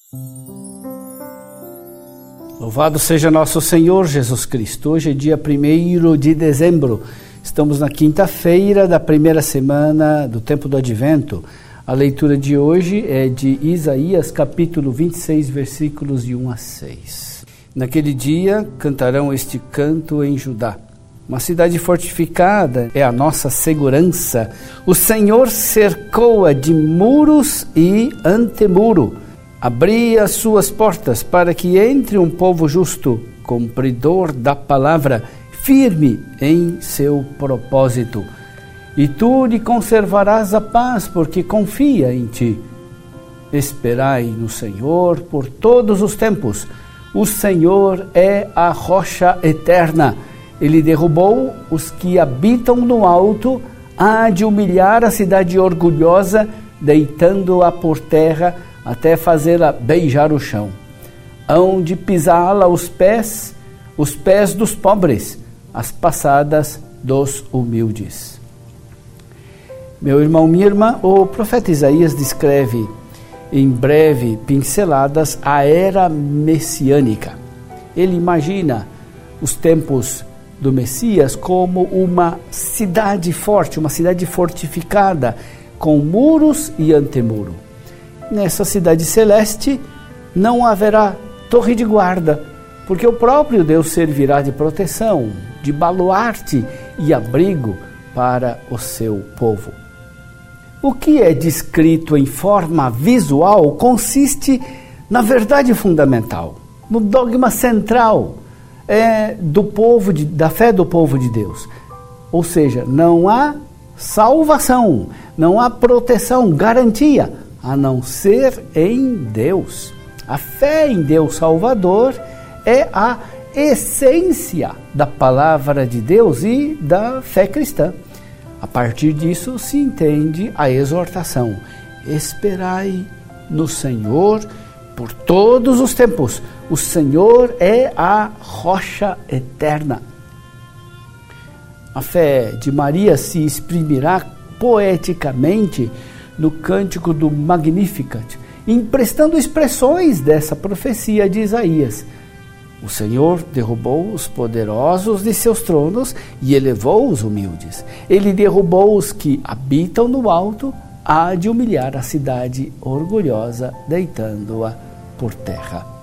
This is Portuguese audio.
Louvado seja nosso Senhor Jesus Cristo. Hoje é dia 1º de dezembro. Estamos na quinta-feira da primeira semana do tempo do Advento. A leitura de hoje é de Isaías, capítulo 26, versículos de 1 a 6. Naquele dia cantarão este canto em Judá. Uma cidade fortificada é a nossa segurança. O Senhor cercou-a de muros e antemuro. Abri as suas portas para que entre um povo justo, cumpridor da palavra, firme em seu propósito. E tu lhe conservarás a paz, porque confia em ti. Esperai no Senhor por todos os tempos. O Senhor é a rocha eterna. Ele derrubou os que habitam no alto, há de humilhar a cidade orgulhosa, deitando-a por terra, até fazê-la beijar o chão. Hão de pisá-la os pés dos pobres, as passadas dos humildes. Meu irmão, minha irmã, o profeta Isaías descreve em breve pinceladas a era messiânica. Ele imagina os tempos do Messias como uma cidade forte, uma cidade fortificada, com muros e antemuro. Nessa cidade celeste não haverá torre de guarda, porque o próprio Deus servirá de proteção, de baluarte e abrigo para o seu povo. O que é descrito em forma visual consiste na verdade fundamental, no dogma central da fé do povo de Deus. Ou seja, não há salvação, não há proteção, garantia, a não ser em Deus. A fé em Deus Salvador é a essência da palavra de Deus e da fé cristã. A partir disso se entende a exortação: esperai no Senhor por todos os tempos. O Senhor é a rocha eterna. A fé de Maria se exprimirá poeticamente no cântico do Magnificat, emprestando expressões dessa profecia de Isaías. O Senhor derrubou os poderosos de seus tronos e elevou os humildes. Ele derrubou os que habitam no alto, há de humilhar a cidade orgulhosa, deitando-a por terra.